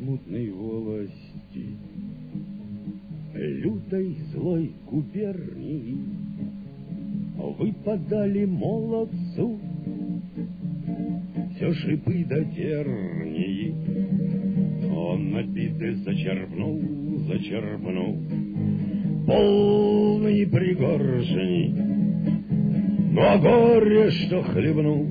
смутной волости, лютой злой губернии, вы подали молодцу все шипы до тернии. Он напитый зачерпнул полные пригоршни, но горе, что хлебнул,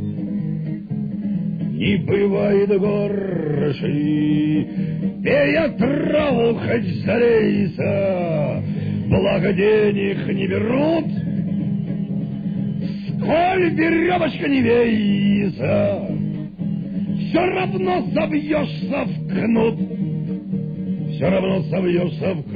не бывает горшей. Пей траву, хоть залейся, благо денег не берут, сколь веревочка не вейся, все равно собьешься в кнут, все равно собьешься в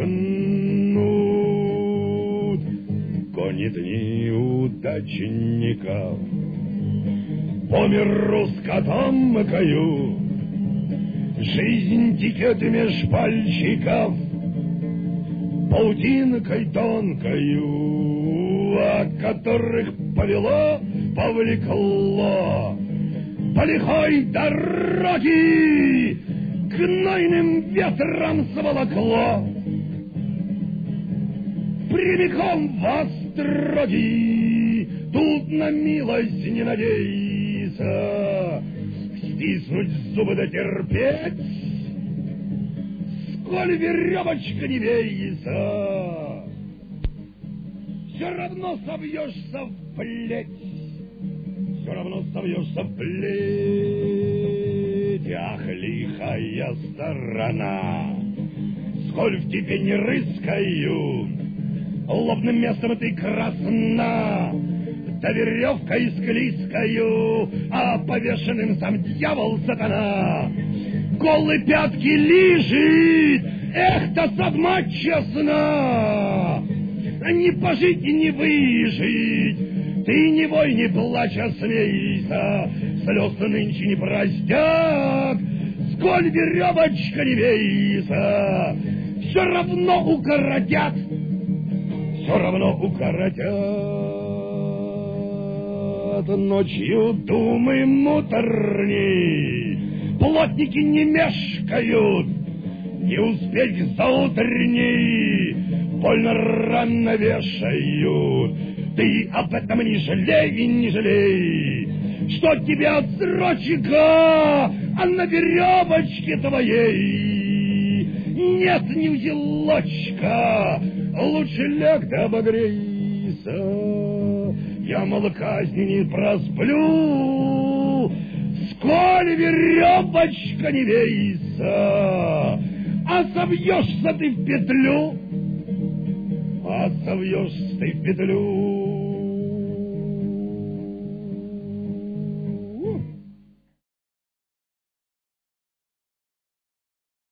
кнут. Гонит неудачников по миру скотом мыкаю, жизнь текет меж пальчиков паутинкой тонкою, от которых повлекло по лихой дороге, гнойным ветром сволокло прямиком в остроги. Тут на милость не надейся, стиснуть зубы да терпеть, сколь веревочка не вейся, все равно собьешься в плеть, все равно собьешься в плеть. Ах, лихая сторона, сколь в тебе не рыскаю, лобным местом ты красна, да веревкой склизкою, а повешенным сам дьявол сатана. Голые пятки лижет, эх, досадма честна, не пожить и не выжить. Ты не вой, не плачь, а смейся, слез нынче не простят, сколь веревочка не вейся, все равно укоротят, все равно укоротят. Ночью думы муторни, плотники не мешкают, не успеть к заутренней, больно рано вешают. Ты об этом не жалей, не жалей, что тебе отсрочка, а на веревочке твоей нет ни узелочка, лучше ляг да обогрейся. Я, мол, казни не просплю, сколь веревочка не вейся, а собьешься ты в петлю, а собьешься ты в петлю.